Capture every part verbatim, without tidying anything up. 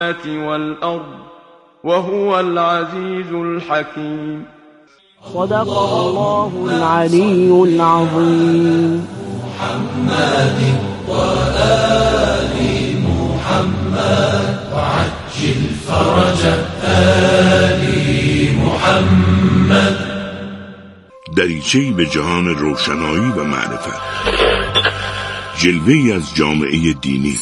والأرض وهو العزيز الحكيم. صدق الله العلي العظيم. محمد وآل محمد وعجل فرج آل محمد. دریچه‌ای به جهان روشنایی و معرفت، جلوه‌ای از جامعه دینی.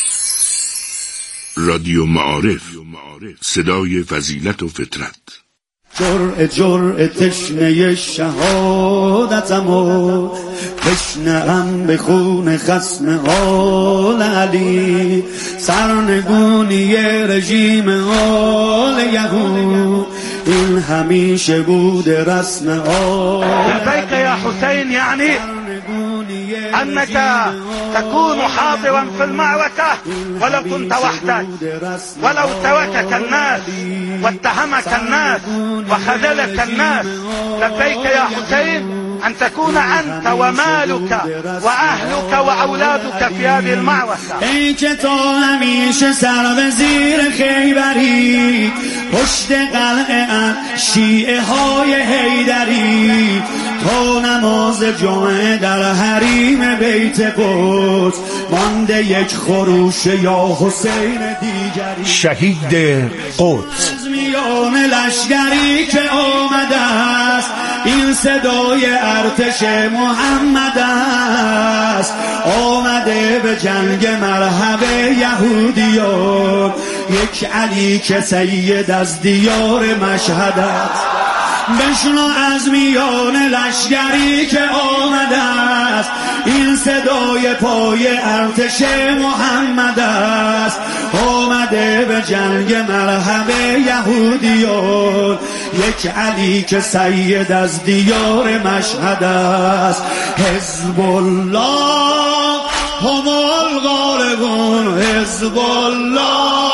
رادیو معارف، صدای فضیلت و فطرت. جرعه جرعه تشنه شهادتمو بشنهم به خون خصم آل علی، سرنگونی رژیم آل یهود این همیشه بود رسم آل. لبیک یا حسین، یعنی أنك تكون حاضرا في المعركة ولو كنت وحدك، ولو تركك الناس واتهمك الناس وخذلك الناس. لبيك يا حسين أن تكون أنت ومالك وأهلك وأولادك في هذه المعركة. ای که تو همیشه سر به زیر خیبری، پشت قلعه شیعه های حیدری، تو نماز جمعه در حریم بیت قدس، مانده یک خروش یا حسین دیگری. شهید قدس از میان لشگری که آمده است، این صدای ارتش محمد است، آمده به جنگ مرحب یهودیان، یک علی که سید از دیار مشهد است. بشنو از میان لشگری که آمده است، این صدای پای ارتش محمد است، آمده به جنگ مرحب یهودیان، یک علی که سید از دیار مشهد است. حزب الله هم الغالبون، حزب الله.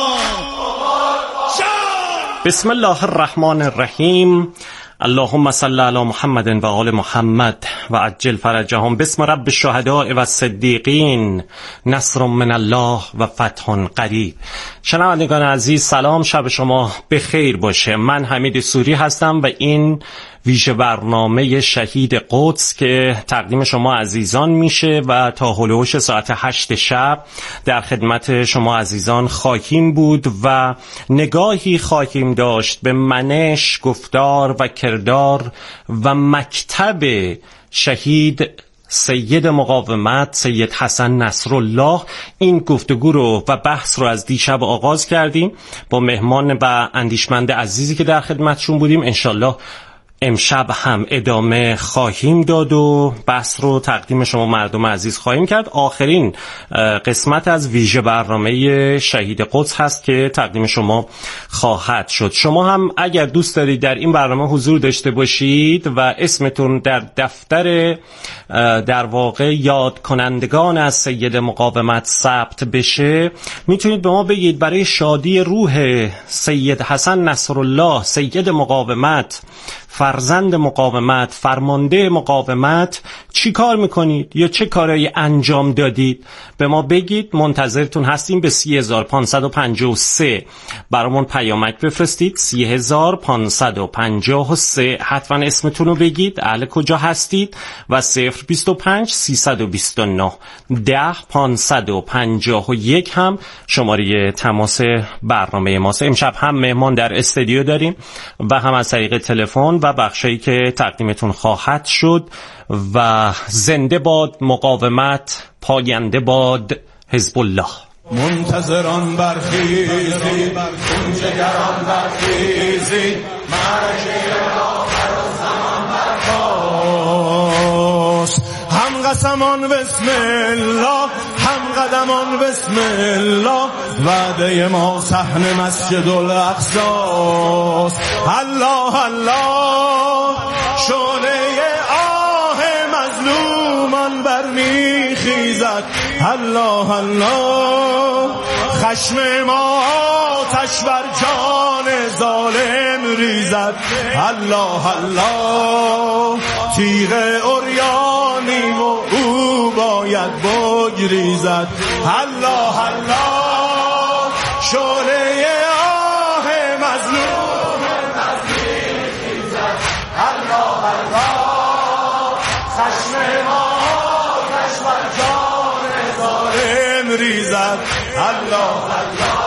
بسم الله الرحمن الرحیم. اللهم صل علی محمد و آل محمد و عجل فرجهم. بسم رب الشهداء و الصدیقین، نصر من الله و فتح قریب. شنوندگان عزیز، سلام، شب شما بخیر باشه. من حمید سوری هستم و این ویژه برنامه شهید قدس که تقدیم شما عزیزان میشه و تا هلوش ساعت هشت شب در خدمت شما عزیزان خواهیم بود و نگاهی خواهیم داشت به منش، گفتار و کردار و مکتب شهید سید مقاومت سید حسن نصرالله. این گفتگو رو و بحث رو از دیشب آغاز کردیم با مهمان و اندیشمند عزیزی که در خدمتشون بودیم. انشالله امشب هم ادامه خواهیم داد و بحث رو تقدیم شما مردم عزیز خواهیم کرد. آخرین قسمت از ویژه برنامه شهید قدس هست که تقدیم شما خواهد شد. شما هم اگر دوست دارید در این برنامه حضور داشته باشید و اسمتون در دفتر در واقع یاد کنندگان از سید مقاومت ثبت بشه، میتونید به ما بگید برای شادی روح سید حسن نصرالله سید مقاومت، فرزند مقاومت، فرمانده مقاومت چی کار میکنید یا چه کارایی انجام دادید. به ما بگید، منتظرتون هستیم. به سی هزار پانصد و پنجاه و سه برامون پیامک بفرستید. سی هزار پانصد و پنجاه و سه حتما اسمتون رو بگید، اهل کجا هستید و صفر بیست و پنج سیصد و بیست و نه ده پانصد و پنجاه و یک هم شماره تماس برنامه ماست. امشب هم مهمان در استودیو داریم و هم از طریق تلفن و بخشایی که تقدیمتون خواهد شد. و زنده باد مقاومت، پاینده باد حزب الله. منتظران برخیزید، جگران برخیزید، معرکه آخر زمان برخاست. هم قسمان بسم الله، هم قدمان بسم الله، وعده ما صحن مسجد الاقصاست. الله الله، شعله آه مظلومان برمیخیزد. الله الله، خشم ما آتش بر جان ظالم ریزد. الله الله، تیغ عریانی و او باید بگریزد. الله الله، شعله آه مظلوم الله الله خشم ما خشم جان ظالم ریزد الله الله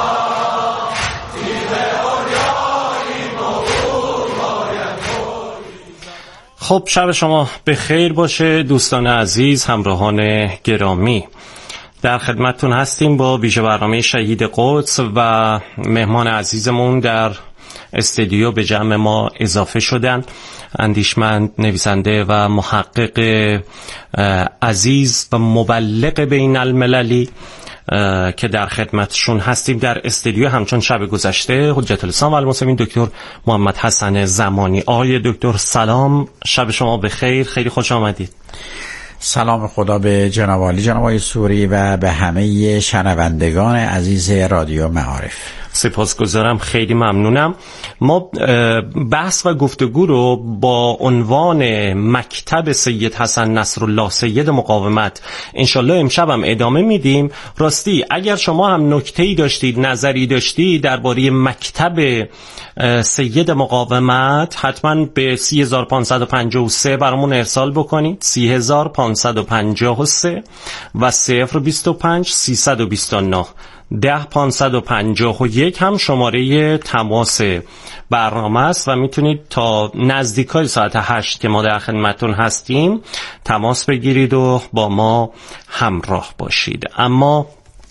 خب شب شما به خیر باشه دوستان عزیز، همراهان گرامی. در خدمتتون هستیم با ویژه برنامه شهید قدس و مهمان عزیزمون در استودیو به جمع ما اضافه شدن. اندیشمند، نویسنده و محقق عزیز و مبلغ بین المللی که در خدمتشون هستیم در استودیو. همچون شب گذشته حجت الاسلام و المسلمین دکتر محمد حسن زمانی. آقای دکتر سلام، شب شما بخیر، خیلی خوش آمدید. سلام خدا به جناب عالی جناب آقای سوری و به همه شنوندگان عزیز رادیو معارف. سپاسگزارم، خیلی ممنونم. ما بحث و گفتگو رو با عنوان مکتب سید حسن نصرالله سید مقاومت انشالله امشب هم ادامه میدیم. راستی اگر شما هم نکته‌ای داشتید، نظری داشتید درباره مکتب سید مقاومت، حتما به سی هزار و پانصد و پنجاه و سه برامون ارسال بکنید. سی هزار و پانصد و پنجاه و سه و صفر بیست و پنج سیصد و بیست و نه ده پانصد و پنجاه و یک هم شماره تماس برنامه است و میتونید تا نزدیکای ساعت هشت که ما در خدمتتون هستیم تماس بگیرید و با ما همراه باشید. اما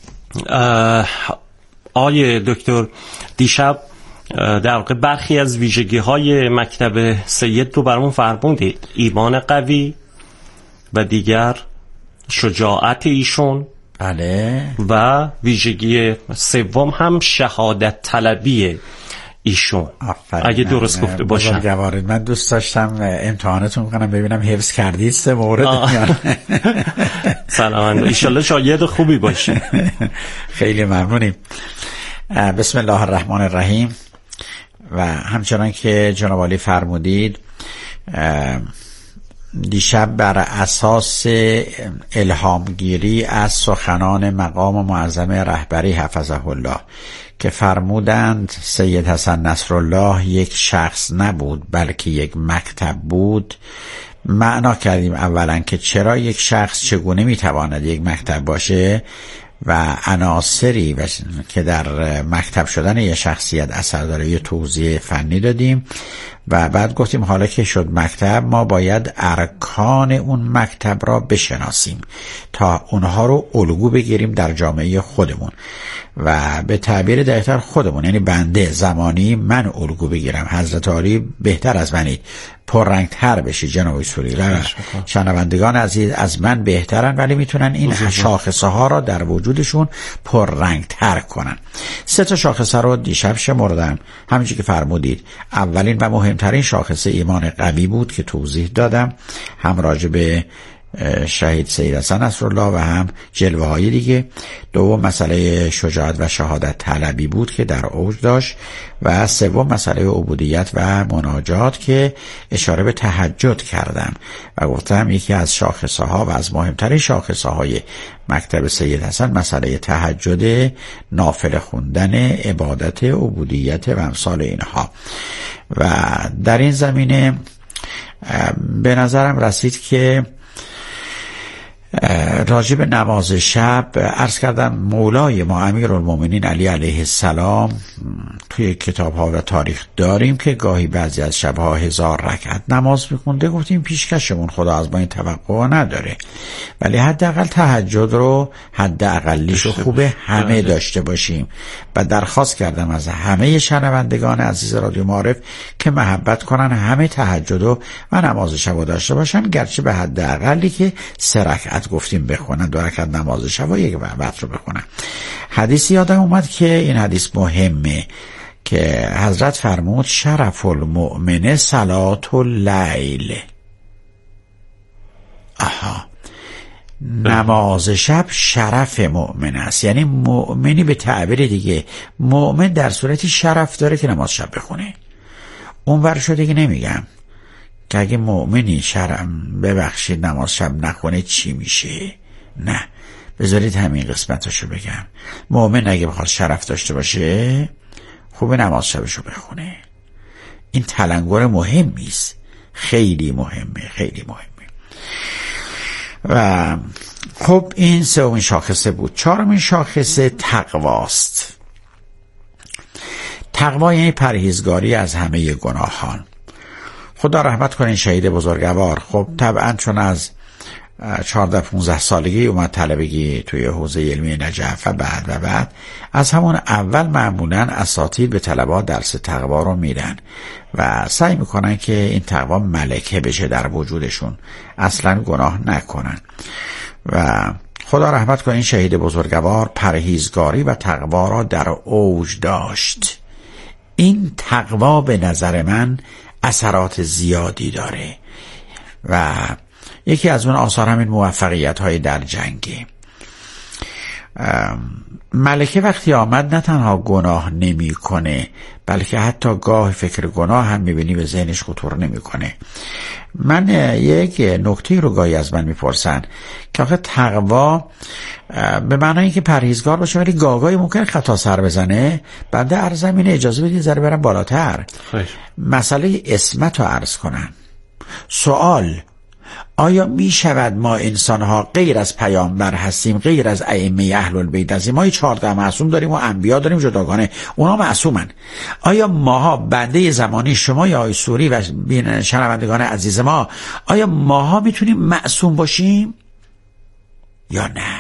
آقای دکتر، دیشب در واقع برخی از ویژگی های مکتب سید رو برامون فرمودید. ایمان قوی و دیگر شجاعت ایشون، بله، و ویژگی سوم هم شهادت طلبی ایشون. آفرین. اگه درست گفته باشم. بزرگوارید، من دوست داشتم امتحانتون کنم ببینم حفظ کردید سه مورد. سلام، ایشالله شاگرد خوبی باشی. خیلی ممنونیم. بسم الله الرحمن الرحیم. و همچنان که جناب عالی فرمودید، دیشب بر اساس الهامگیری از سخنان مقام معظم رهبری حفظه الله که فرمودند سید حسن نصرالله یک شخص نبود بلکه یک مکتب بود، معنا کردیم اولا که چرا یک شخص چگونه میتواند یک مکتب باشه و عناصری که در مکتب شدن یک شخصیت اثر داره یه توضیح فنی دادیم و بعد گفتیم حالا که شد مکتب ما باید ارکان اون مکتب را بشناسیم تا اونها رو الگو بگیریم در جامعه خودمون و به تعبیر دقیق‌تر خودمون، یعنی بنده زمانی من الگو بگیرم. حضرت علی بهتر از منید، پررنگتر بشید جناب سوری. شنوندگان عزیز از من بهترن ولی میتونن این شاخصه ها را در وجودشون پررنگتر کنن. سه تا شاخصه رو دیشب شمردم همونجوری که فرمودید. اولین و مهمترین شاخصه ایمان قوی بود که توضیح دادم، هم راجع به شهید سید حسن نصرالله و هم جلوه های دیگه. دوم مسئله شجاعت و شهادت طلبی بود که در اوج داشت و سوم مسئله عبودیت و مناجات که اشاره به تهجد کردم و گفتم یکی از شاخصه ها و از مهمترین شاخصه های مکتب سید حسن مسئله تهجد، نافله خوندن، عبادت، عبودیت و امثال اینها. و در این زمینه به نظرم رسید که راجب نماز شب عرض کردم مولای ما امیرالمومنین علی علیه السلام توی کتاب ها و تاریخ داریم که گاهی بعضی از شبها هزار رکعت نماز میخونده. گفتیم پیشکشمون خدا از ما این توقع نداره ولی حداقل تهجد رو حداقلیشو خوبه همه داشته باشیم و درخواست کردم از همه شنوندگان عزیز رادیو معارف که محبت کنن همه تهجد و نماز شب رو داشته باشن، گرچه به حداقلی که سه رکعت گفتیم بخونن، دو رکعت نماز شب و یک وقت رو بخونن. حدیثی یادم اومد که این حدیث مهمه که حضرت فرمود شرف المؤمن صلات اللیل. آها، نماز شب شرف مؤمن است، یعنی مؤمنی به تعبیر دیگه مؤمن در صورتی شرف داره که نماز شب بخونه. اون ورشو دیگه نمیگم که اگه مؤمنی شرم ببخشید نماز شب نخونه چی میشه، نه، بذارید همین قسمتاشو بگم. مؤمن اگه بخواد شرف داشته باشه خوب نماز شبشو بخونه. این تلنگر مهمیست، خیلی مهمه، خیلی مهمه. و خب این سومین شاخصه بود. چهارمین شاخصه تقواست. تقوا یعنی پرهیزگاری از همه گناهان. خدا رحمت کنه این شهید بزرگوار. خب طبعا چون از چهارده پونزده سالگی اومد طلبگی توی حوزه علمی نجف و بعد و بعد از همون اول معمولا اساتید به طلبات درس تقوا رو میدن و سعی میکنن که این تقوا ملکه بشه در وجودشون، اصلا گناه نکنن. و خدا رحمت کنه این شهید بزرگوار پرهیزگاری و تقوا را در اوج داشت. این تقوا به نظر من اثرات زیادی داره و یکی از اون آثار همین موفقیت های در جنگه. ملکه وقتی آمد نه تنها گناه نمی کنه بلکه حتی گاه فکر گناه هم میبینی به ذهنش خطور نمی کنه. من یک نکته رو گاهی از من میپرسن که آخه تقوا به معنی که پرهیزگار باشه ولی گاهی ممکنه خطا سر بزنه. بنده عرض اینه اجازه بدید ذره برم بالاتر، خیش. مسئله عصمت رو عرض کنن. سوال: آیا می شود ما انسانها غیر از پیامبر هستیم، غیر از ائمه اهل البیت هستیم؟ ما چهارده معصوم داریم و انبیا داریم جداگانه، اونا معصومن. آیا ماها بنده زمانی شما یا آی سوری و شنوندگان عزیز ما، آیا ماها میتونیم معصوم باشیم یا نه؟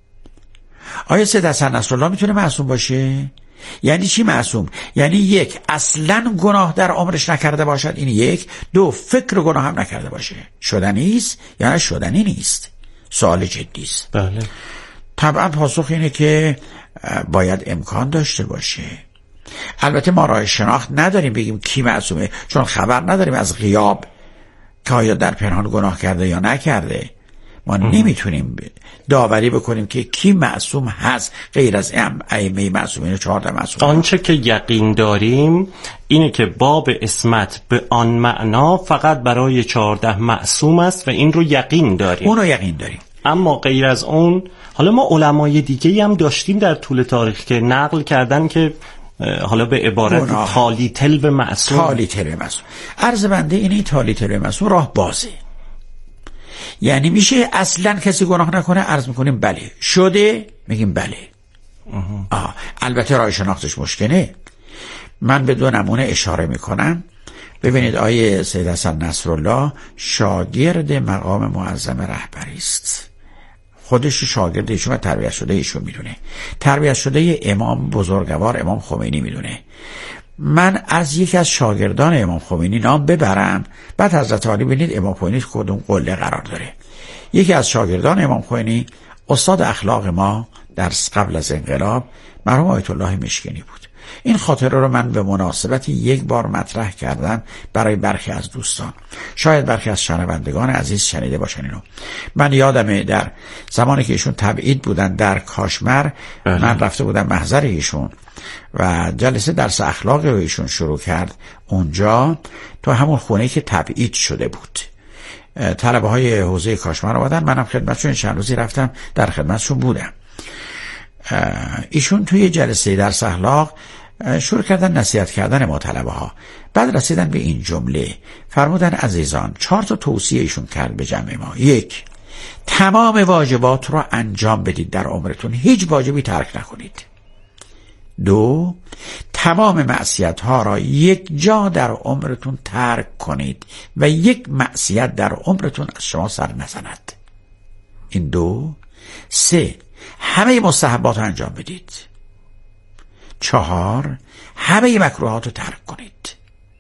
آیا سید حسن نصرالله میتونه معصوم باشه؟ یعنی چی معصوم؟ یعنی یک، اصلا گناه در عمرش نکرده باشد، این یک. دو، فکر گناه هم نکرده باشه. شدنی است یا نه شدنی نیست؟ سوال جدی است. بله. طبعا پاسخ اینه که باید امکان داشته باشه. البته ما راه شناخت نداریم بگیم کی معصومه، چون خبر نداریم از غیاب که آیا در پنهان گناه کرده یا نکرده. ما نمیتونیم داوری بکنیم که کی معصوم هست غیر از ائمه معصومین چهارده معصوم. آنچه که یقین داریم اینه که باب عصمت به آن معنا فقط برای چهارده معصوم است و این رو یقین داریم. اون رو یقین داریم. اما غیر از اون، حالا ما علمای دیگه هم داشتیم در طول تاریخ که نقل کردن که حالا به عبارت تالی تل به معصوم. تالی تل به معصوم. عرض بنده اینه تالی تل به معصوم راه بازه. یعنی میشه اصلا کسی گناه نکنه، عرض میکنیم بله. شده میگیم بله. آه. البته راه شناختش مشکله. من به دو نمونه اشاره میکنم. ببینید آیه سید حسن نصرالله شاگرد مقام معظم رهبری است. خودش شاگرد ایشون و تربیت شده ایشون میدونه، تربیت شده امام بزرگوار امام خمینی میدونه. من از یکی از شاگردان امام خمینی نام ببرم، بعد حضرت عالی ببینید امام خمینی کدوم قله قرار داره. یکی از شاگردان امام خمینی استاد اخلاق ما در قبل از انقلاب مرحوم آیت الله مشکنی بود. این خاطره رو من به مناسبت یک بار مطرح کردم برای برخی از دوستان، شاید برخی از شنوندگان عزیز شنیده باشن اینو. من یادمه در زمانی که ایشون تبعید بودن در کاشمر، من رفته بودم محضر ایشون و جلسه درس اخلاق رو ایشون شروع کرد اونجا تو همون خونه که تبعید شده بود. طلبه های حوزه کاشمر آمدن، منم خدمتشون چند روزی رفتم در خدمتشون بودم. ایشون توی جلسه درس اخلاق شروع کردن نصیحت کردن ما طلبه ها. بعد رسیدن به این جمله، فرمودن عزیزان، چهار تا توصیه ایشون کرد به جمع ما. یک، تمام واجبات رو انجام بدید در عمرتون، هیچ واجبی ترک نکنید. دو، تمام معصیت ها را یک جا در عمرتون ترک کنید و یک معصیت در عمرتون از شما سر نزند. این دو. سه، همه مستحبات رو انجام بدید. چهار، همه مکروهات رو ترک کنید.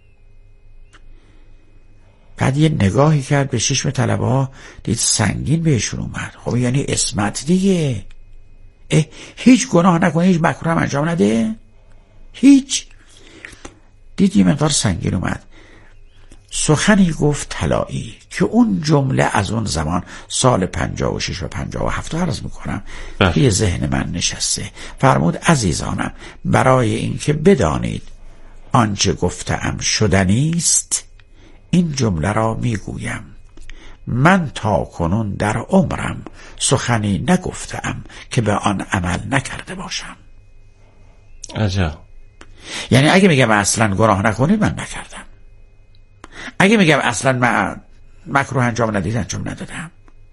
بعد یه نگاهی کرد به چشم طلبه ها، دید سنگین بهشون اومد. خب یعنی عصمت دیگه. اه هیچ گناه نکنه، هیچ مکروه هم انجام نده، هیچ. دید یه مقدار سنگین اومد. سخنی گفت طلایی که اون جمله از اون زمان سال پنجاه و شش و پنجاه و هفت عرض میکنم توی ذهن من نشسته. فرمود عزیزانم، برای اینکه بدانید آنچه گفتم شدنی است، این جمله را میگویم. من تا کنون در عمرم سخنی نگفتم که به آن عمل نکرده باشم. عجب. یعنی اگه میگم اصلا گناه نکنید من نکردم، اگه میگم اصلا من مکروه انجام ندید انجام ندادم.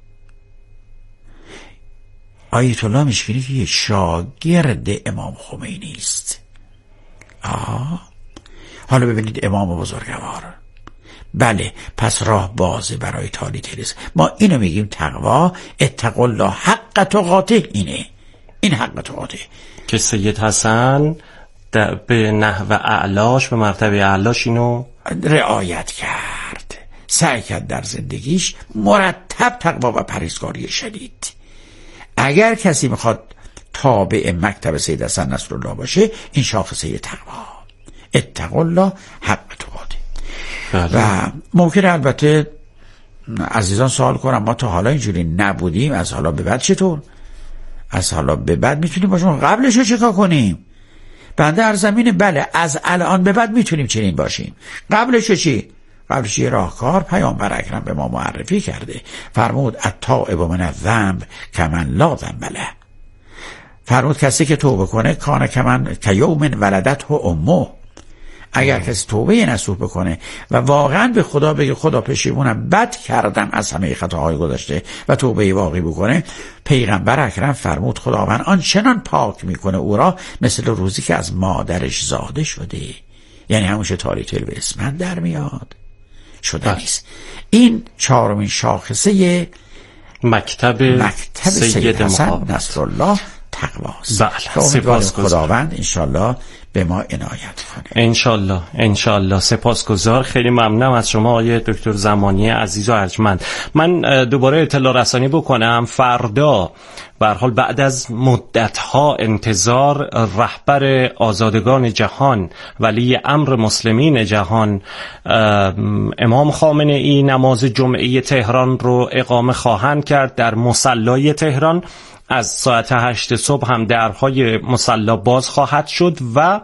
آیت الله مشکینی که یه شاگرد امام خمینی است. آه حالا ببینید امام بزرگوار، بله پس راه بازه برای تالی تریز. ما اینو میگیم تقوا، اتقوا الله حق تقاته. اینه این حق تقاته که سید حسن به نحو اعلاش، به مرتبه اعلاش اینو رعایت کرد، سعی کرد در زندگیش مرتب تقوا و پرهیزکاری شدید. اگر کسی میخواد تابع مکتب سید حسن نصرالله باشه، این شاخصه تقوا، اتقوا الله حق تقاته. و ممکنه البته عزیزان سوال کنم ما تا حالا اینجوری نبودیم، از حالا به بعد چطور؟ از حالا به بعد میتونیم باشیم، قبلش رو چکار کنیم؟ بنده ارزمینه بله از الان به بعد میتونیم چنین باشیم. قبلش چی؟ قبلش یه راهکار پیامبر اکرم به ما معرفی کرده، فرمود التائب من الذنب کمن لا ذنب له. فرمود کسی که توبه کنه کان کمن کیوم ولدته امه. اگر کسی توبه نصوح بکنه و واقعا به خدا بگه خدا پشیمونم، بد کردم از همه خطاهای گذشته و توبه واقعی بکنه، پیغمبر اکرم فرمود خداوند آن چنان پاک میکنه او را مثل روزی که از مادرش زاده شده. یعنی همونشه تاریتل به اسمت در میاد شده نیست. این چهارمین شاخصه مکتب, مکتب سید, سید حسن نصرالله تقواست. بله سپاس خداوند انشالله به ما عنایت کنه. انشالله انشالله. سپاسگزار، خیلی ممنونم از شما آقای دکتر زمانی عزیز و ارجمند. من دوباره اطلاع رسانی بکنم، فردا به هر حال بعد از مدت‌ها انتظار رهبر آزادگان جهان، ولی امر مسلمین جهان، امام خامنه‌ای نماز جمعه تهران رو اقامه خواهند کرد در مصلی تهران. از ساعت هشت صبح هم درهای مصلی باز خواهد شد و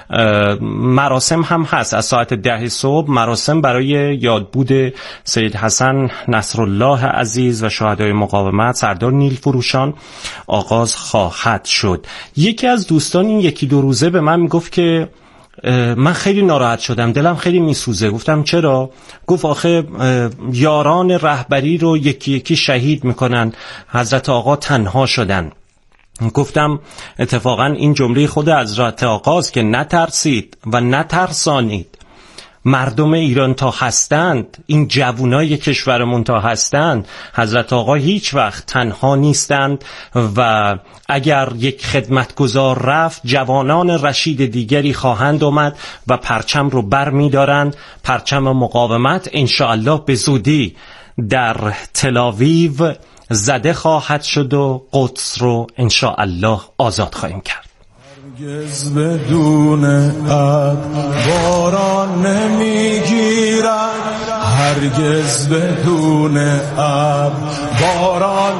مراسم هم هست. از ساعت ده صبح مراسم برای یادبود سید حسن نصرالله عزیز و شهدای مقاومت سردار نیل فروشان آغاز خواهد شد. یکی از دوستان این یکی دو روزه به من میگفت که من خیلی ناراحت شدم، دلم خیلی میسوزه. گفتم چرا؟ گفت آخه یاران رهبری رو یکی یکی شهید میکنن، حضرت آقا تنها شدن. گفتم اتفاقا این جمله خود حضرت آقاست که نترسید و نترسانید. مردم ایران تا هستند، این جوانای کشورمون تا هستند، حضرت آقا هیچ وقت تنها نیستند و اگر یک خدمتگزار رفت جوانان رشید دیگری خواهند آمد و پرچم رو بر می دارند. پرچم مقاومت انشاءالله به زودی در تلاویو زده خواهد شد و قدس رو انشاءالله آزاد خواهیم کرد. هرگز بدون ابر باران نمیگیرد، هرگز بدون ابر باران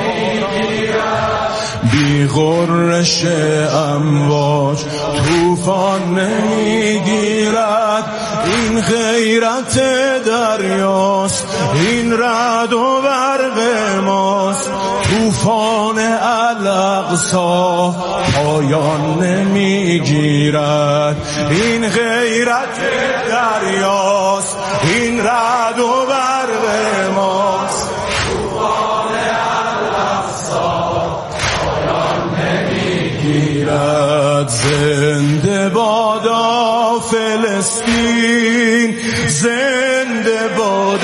نمیگیرد، بی غرش امواج طوفان نمیگیرد. این غیرت دریاست، این رعد و برق ماست، طوفان الاقصی پایان نمیگیرد. این غیرت دریاست، این رعد و برق ماست، طوفان الاقصی پایان نمیگیرد. زنده بادا فلسطین، زنده باد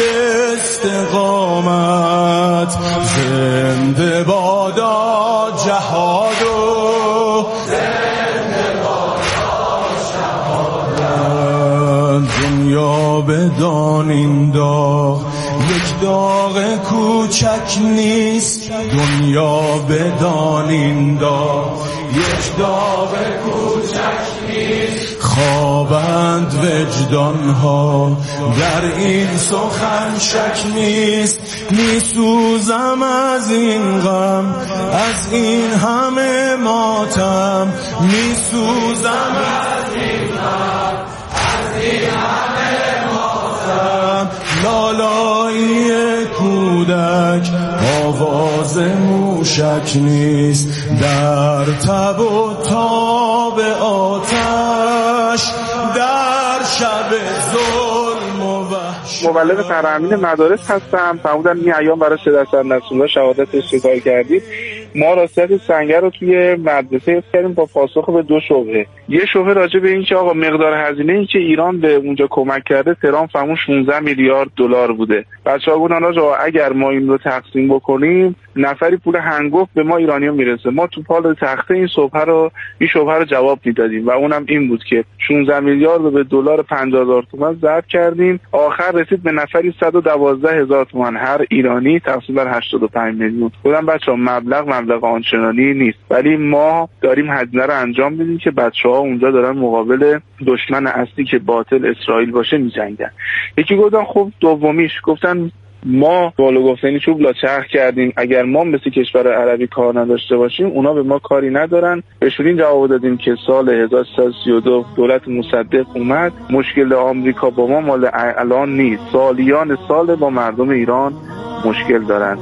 استقامت، زنده بادا جهاد و زنده بادا شهادت. دنیا بدان این داغ یک داغ کوچک نیست، دنیا بدان این داغ یک داغ کوچک نیست. خوابند وجدانها در این سخن شک نیست. میسوزم از این غم، از این همه ماتم، میسوزم از این غم، از این همه ماتم. لالایی کو باز موشک نیست، در تب و تاب آتش، در شب ظلم و وحشت. مبلغ فرامین مدارس هستم. فرمودن این ایام برای سید حسن نصرالله شهادت استقبال کردید. ما راستیت سنگر رو توی مدرسه حفظ کردیم با پاسخ به دو شبهه. یه شبهه راجع به این که آقا مقدار هزینه این که ایران به اونجا کمک کرده تهران فهمون شانزده میلیارد دلار بوده. بچه‌ها گفتن آقا اگر ما این رو تقسیم بکنیم نفری پول هنگفت به ما ایرانی‌ها میرسه. ما تو پال تخته این شبهه رو این شبهه رو جواب میدادیم و اونم این بود که شانزده میلیارد رو به دلار پنجاه هزار تومان ضرب کردیم. آخر رسید به نفری صد و دوازده هزار تومان هر ایرانی تقسیم بر هشتاد و پنج میلیون. گفتم بچه‌ها مبلغ مبلغ آنچنانی نیست، ولی ما داریم هزینه رو انجام میدیم که بچه‌ها اونجا دارن مقابل دشمن اصلی که باطل اسرائیل باشه میجنگن. یکی گفتن خب دومیش گفتن ما بالا گفتنی چوب لاچرخ کردیم، اگر ما مثل کشور عربی کار نداشته باشیم اونا به ما کاری ندارن. بهشون این جواب دادیم که سال هزار و سیصد و سی و دو دولت مصدق اومد، مشکل آمریکا با ما مال الان نیست، سالیان سال با مردم ایران مشکل دارن.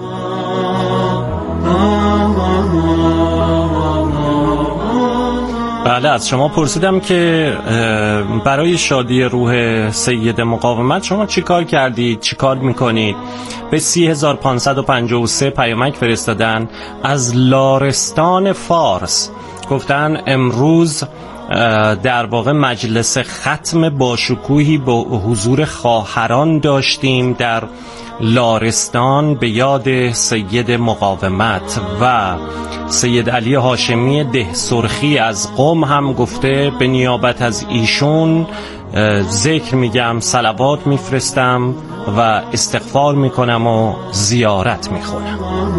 بله، از شما پرسیدم که برای شادی روح سید مقاومت شما چی کار کردید، چی کار میکنید؟ به سی هزار پانصد و پنجاه و سه پیامک فرستادن از لارستان فارس. گفتن امروز در واقع مجلس ختم باشکوهی با حضور خواهران داشتیم در لارستان به یاد سید مقاومت و سید علی هاشمی ده سرخی از قم هم گفته به نیابت از ایشون ذکر میگم، صلوات میفرستم و استغفار میکنم و زیارت میخونم.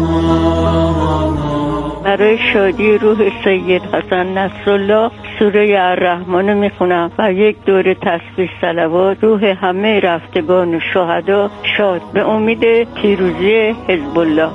برای شادی روح سید حسن نصرالله سوره الرحمن میخونم و یک دوره تسبیح صلوات. روح همه رفتگان شهدا شاد به امید پیروزی حزب الله.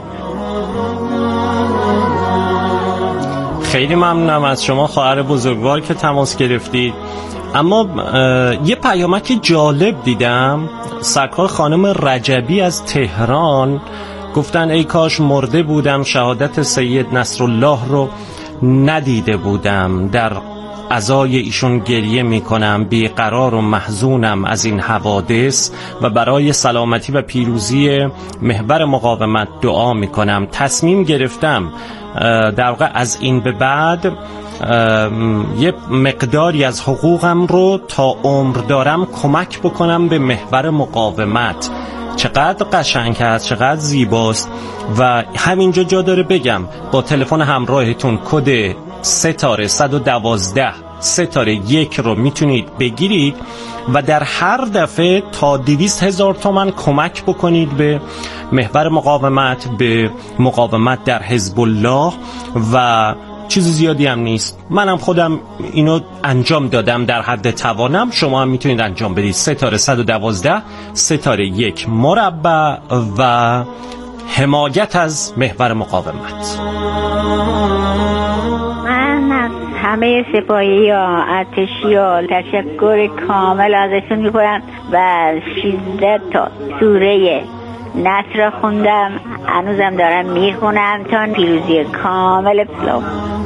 خیلی ممنونم از شما خواهر بزرگوار که تماس گرفتید. اما یه پیامک جالب دیدم، سرکار خانم رجبی از تهران گفتن ای کاش مرده بودم، شهادت سید نصرالله رو ندیده بودم، در عزای ایشون گریه میکنم، بیقرار و محزونم از این حوادث و برای سلامتی و پیروزی محور مقاومت دعا میکنم. تصمیم گرفتم در واقع از این به بعد یه مقداری از حقوقم رو تا عمر دارم کمک بکنم به محور مقاومت. چقدر قشنگ هست، چقدر زیباست. و همینجا جا داره بگم با تلفن همراهتون کد ستاره صد و دوازده ستاره یک رو میتونید بگیرید و در هر دفعه تا دویست هزار تومان کمک بکنید به محور مقاومت، به مقاومت در حزب الله و چیز زیادی هم نیست. منم خودم اینو انجام دادم در حد توانم، شما هم میتونید انجام بدید. ستاره صد و دوازده ستاره یک مربع و حمایت از محور مقاومت. من از همه سپاهی ها ارتشی ها تشکر کامل ازشون میکنم و شیزده تا سوره نصر خوندم، هنوزم دارم میخونم تا پیروزی کامل اسلام.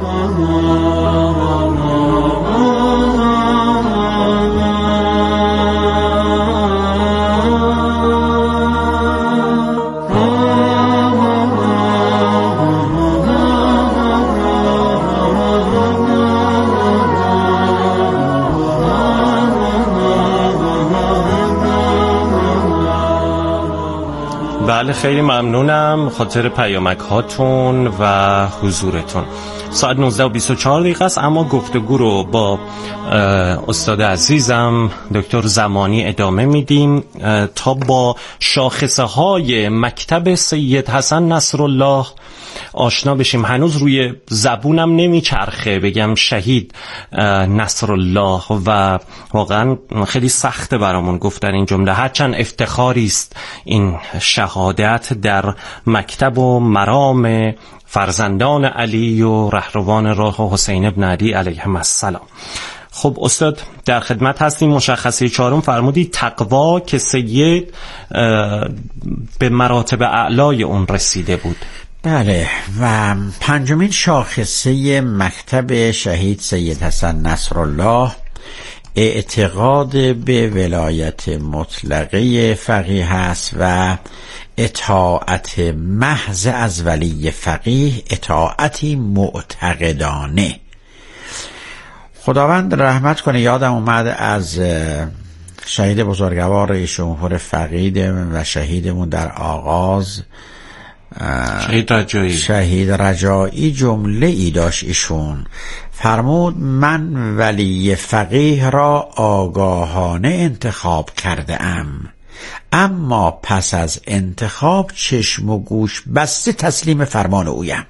بله، خیلی ممنونم خاطر پیامک هاتون و حضورتون. ساعت نوزده و بیست و چهار دقیقه است، اما گفتگو رو با استاد عزیزم دکتر زمانی ادامه میدیم تا با شاخصه های مکتب سید حسن نصرالله آشنا بشیم. هنوز روی زبونم نمیچرخه بگم شهید نصرالله و واقعا خیلی سخته برامون گفتن این جمله، هرچند افتخاری است این شهادت در مکتب و مرام فرزندان علی و رهروان راه حسین ابن علی علیهم السلام. خب استاد در خدمت هستیم. مشخصه چهارم فرمودید تقوا که سید به مراتب اعلای اون رسیده بود. بله. و پنجمین شاخصه مکتب شهید سید حسن نصرالله اعتقاد به ولایت مطلقه فقیه است و اطاعت محض از ولی فقیه، اطاعتی معتقدانه. خداوند رحمت کنه، یادم اومد از شهید بزرگوار رئیس جمهور فقید و شهیدمون در آغاز، شهید رجایی شهید رجایی جمله ای داشت. ایشون فرمود من ولی فقیه را آگاهانه انتخاب کرده ام، اما پس از انتخاب چشم و گوش بسته تسلیم فرمان اویم.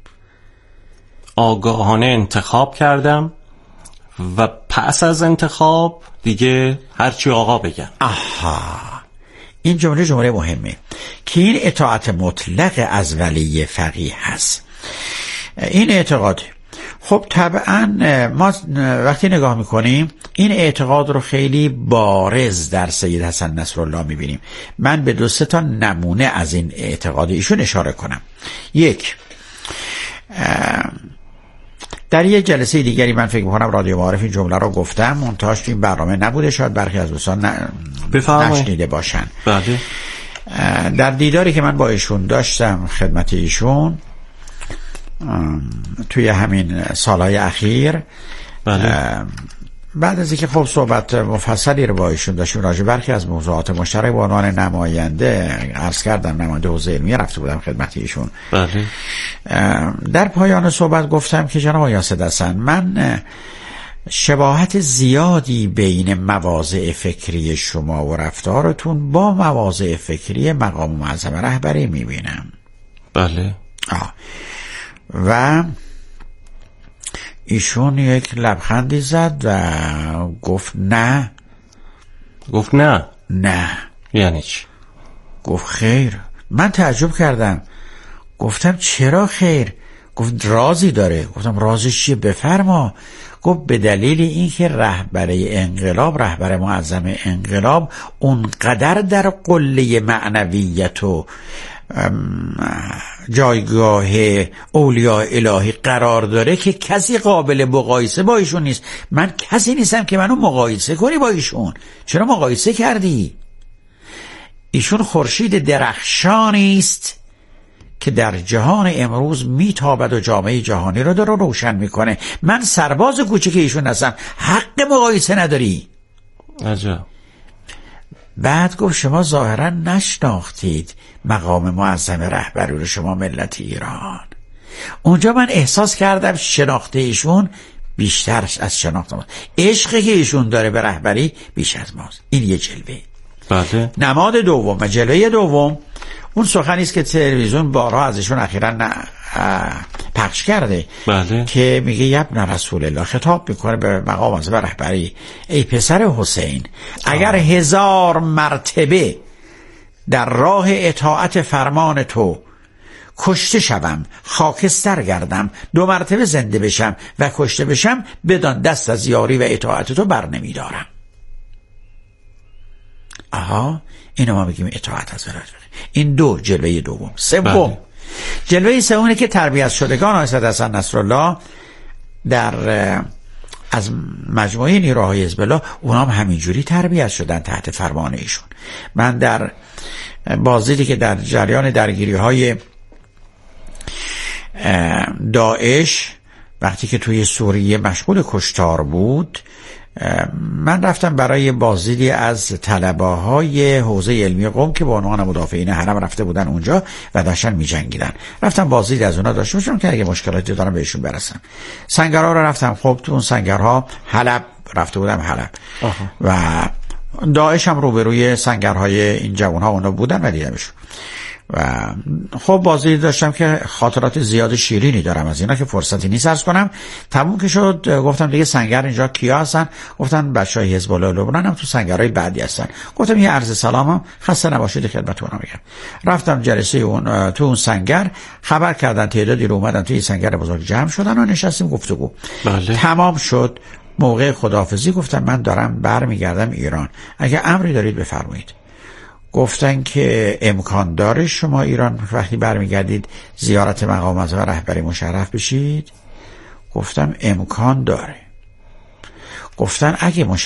آگاهانه انتخاب کردم و پس از انتخاب دیگه هرچی آقا بگم. آها، این جمله جمله مهمه که این اطاعت مطلق از ولی فقیه هست. این اعتقاد، خب طبعا ما وقتی نگاه میکنیم این اعتقاد رو خیلی بارز در سید حسن نصرالله میبینیم. من به دو سه تا نمونه از این اعتقاد ایشون اشاره کنم. یک، در یک جلسه دیگری من فکر میکنم رادیو معارف این جمله رو گفتم، منتهاش تو این برنامه نبوده، شاید برخی از دوستان نشنیده باشن. بله. در دیداری که من با ایشون داشتم خدمت ایشون توی همین سالهای اخیر، بله. بعد از اینکه خب صحبت مفصلی رو با ایشون داشتیم راجع برخی از موضوعات مشترک به عنوان نماینده، عرض کردم نماینده حوزه علمیه رفته بودم خدمت ایشون. بله. در پایان صحبت گفتم که جناب آقای اسد حسن، من شباهت زیادی بین مواضع فکری شما و رفتارتون با مواضع فکری مقام معظم رهبری میبینم. بله. آه. و ایشون یک لبخندی زد و گفت نه. گفت نه؟ نه. یعنی چی؟ گفت خیر. من تعجب کردم، گفتم چرا خیر؟ گفت رازی داره. گفتم رازش چیه؟ بفرما. گفت به دلیل اینکه رهبر انقلاب، رهبر معظم انقلاب اونقدر در قله معنویت و جایگاه اولیاء الهی قرار داره که کسی قابل مقایسه با ایشون نیست. من کسی نیستم که منو مقایسه کنی با ایشون. چرا مقایسه کردی؟ ایشون خورشید درخشانی است که در جهان امروز میتابد و جامعه جهانی رو داره روشن میکنه. من سرباز کوچک ایشون هستم، حق مقایسه نداری. عجب. بعد گفت شما ظاهرا نشناختید مقام معظم رهبری رو، شما ملت ایران. اونجا من احساس کردم شناخته ایشون بیشتر از شناخته ما، عشقی که ایشون داره به رهبری بیش از ماست. این یه جلوه. بله. نماد دوم و جلوه دوم اون سخنی است که تلویزیون بارها ازشون اخیراً پخش کرده. بله. که میگه یبن رسول الله، خطاب میکنه به مقام معظم رهبری، ای پسر حسین، اگر آه. هزار مرتبه در راه اطاعت فرمان تو کشته شوم، خاکستر گردم، دو مرتبه زنده بشم و کشته بشم، بدان دست از یاری و اطاعت تو بر نمیدارم. آها، اینو ما میگیم اطاعت از رهبری. این دو جلوه دوم. سوم، بله. جلوه سومه که تربیت شدگان آقای حسن نصرالله در از مجموعه نیروهای حزب الله، اونا هم همینجوری تربیت شدن تحت فرمان ایشون. من در بازدیدی که در جریان درگیری های داعش وقتی که توی سوریه مشغول کشتار بود، من رفتم برای بازدیدی از طلبه های حوزه علمی قم که به عنوان مدافعین حرم رفته بودن اونجا و داشتن می جنگیدن. رفتم بازدید از اونا داشته باشم که اگه مشکلاتی دارم بهشون برسم. سنگرها رو رفتم. خب تو اون سنگرها حلب رفته بودم، حلب. آها. و داعش هم روبروی سنگرهای این جوانها اونا بودن و دیدمشون. و خب بازدید داشتم که خاطرات زیاد شیرینی دارم از اینا که فرصتی نیست عرض کنم. تموم که شد گفتم دیگه سنگر اینجا کیا هستن؟ گفتن بچهای حزب الله لبنان هم تو سنگرهای بعدی هستن. گفتم یه عرض سلامم، خسته نباشید خدمتتون میگم. رفتم جلسه اون تو اون سنگر، خبر کردن تعدادی رو اومدن توی سنگر بزرگ جمع شدن و نشستیم گفتگو. بله. تمام شد. موقع خداحافظی گفتم من دارم برمیگردم ایران، اگه امری دارید بفرمایید. گفتن که امکان داره شما ایران وقتی برمیگردید زیارت مقام معظم رهبری مشرف بشید؟ گفتم امکان داره. گفتن اگه مشرف